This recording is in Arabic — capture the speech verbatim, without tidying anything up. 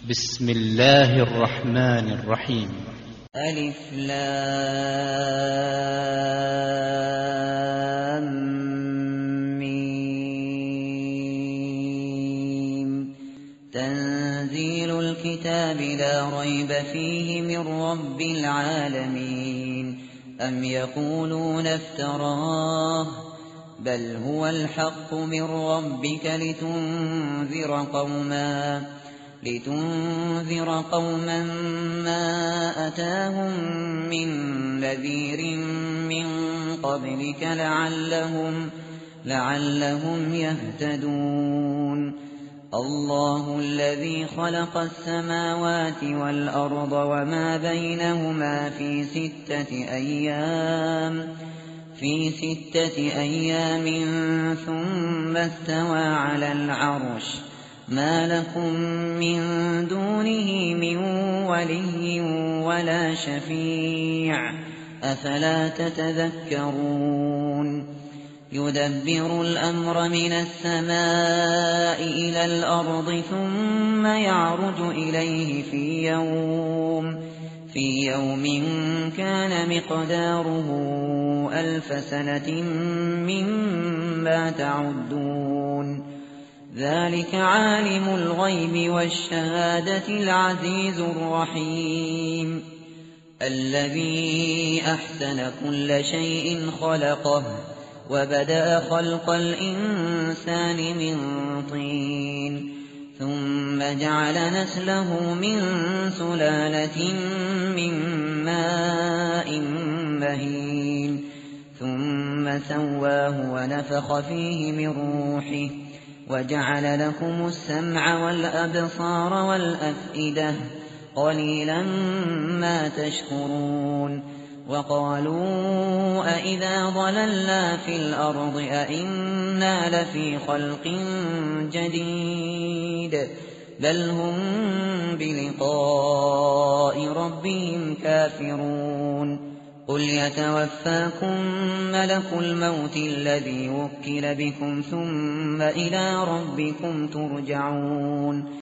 بسم الله الرحمن الرحيم. ألف لام ميم. تنزيل الكتاب لا ريب فيه من رب العالمين. أم يقولون افتراه بل هو الحق من ربك لتنذر قوما لتنذر قوما ما أتاهم من نذير من قبلك لعلهم لعلهم يهتدون. الله الذي خلق السماوات والأرض وما بينهما في ستة أيام في ستة أيام ثم استوى على العرش. ما لكم من دونه من ولي ولا شفيع أفلا تتذكرون. يدبر الأمر من السماء إلى الأرض ثم يعرج إليه في يوم في يوم كان مقداره ألف سنة مما تعدون. ذلك عالم الغيب والشهادة العزيز الرحيم. الذي أحسن كل شيء خلقه وبدأ خلق الإنسان من طين ثم جعل نسله من سلالة من ماء مهين ثم سواه ونفخ فيه من روحه وجعل لكم السمع والأبصار والأفئدة قليلا ما تشكرون. وقالوا أئذا ضللنا في الأرض أئنا لفي خلق جديد بل هم بلقاء ربهم كافرون. قل يتوفاكم ملك الموت الذي وكل بكم ثم إلى ربكم ترجعون.